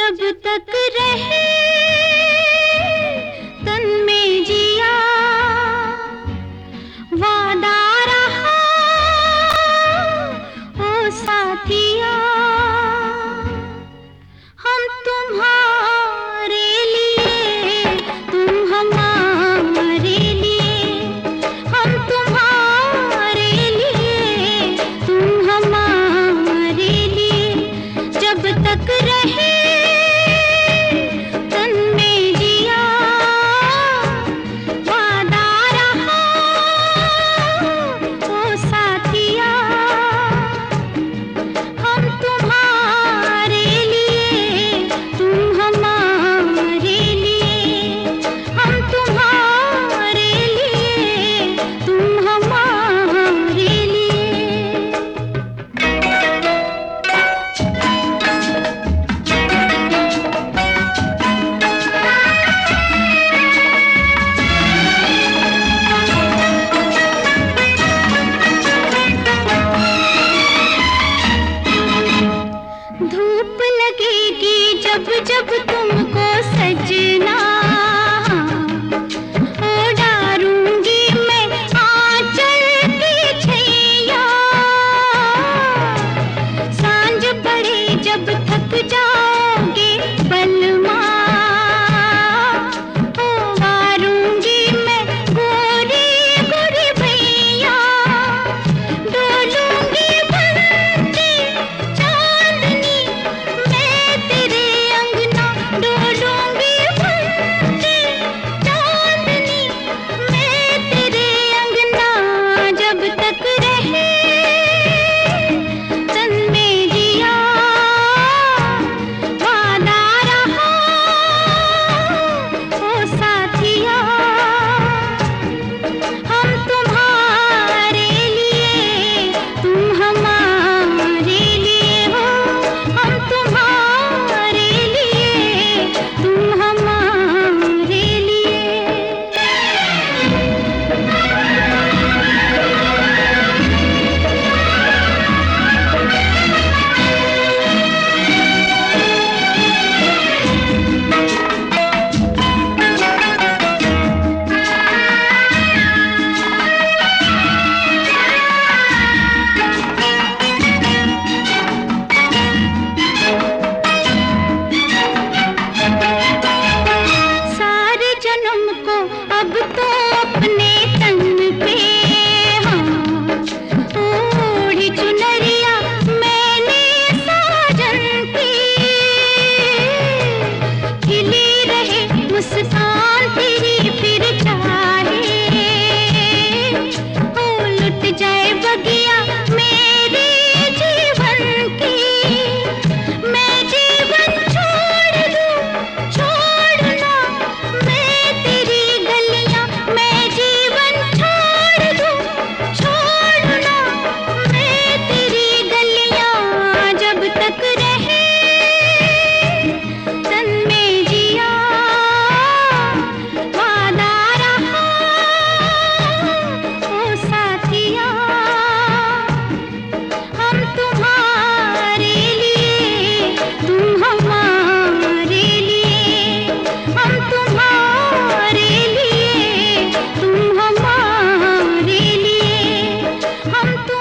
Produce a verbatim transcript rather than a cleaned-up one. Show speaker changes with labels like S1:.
S1: जब तक रहे तन में जिया वादा रहा ओ साथिया, हम तुम्हारे लिए तुम हमारे लिए, हम तुम्हारे लिए तुम हमारे लिए, जब तक रहे जब जब तुमको सजना ओढ़ारूंगी मैं आंचल की छैया, सांझ पड़े जब थक जाओगे बलमा ओढ़ारूंगी मैं गोरी गोरी भैया, डोलूंगी बनके चांदनी मैं तेरे डोलूंगी बनके चांदनी मैं तेरे अंगना, जब तक रहे तन में जिया वादा रहा ओ साथिया, हम तुम्हारे लिए तुम हमारे लिए हो, हम तुम्हारे लिए तुम हमारे लिए। सारे जन्म को अब तो अपने तन पे हाँ ओढ़ी चुनरिया मैंने साजन की, खिली रहे मुस्कान तेरी फिर चाहे ओ लुट जाए बगिया मेरे जीवन की, मैं जीवन छोड़ दूं छोड़ना मैं तेरी गलियां, मैं जीवन छोड़ दूं छोड़ना मैं तेरी गलियां, जब तक रहे तन में जिया वादा रहा ओ साथिया, हम तुम्हारे लिए तुम हमारे लिए, हम तुम्हारे लिए तुम हमारे लिए, हम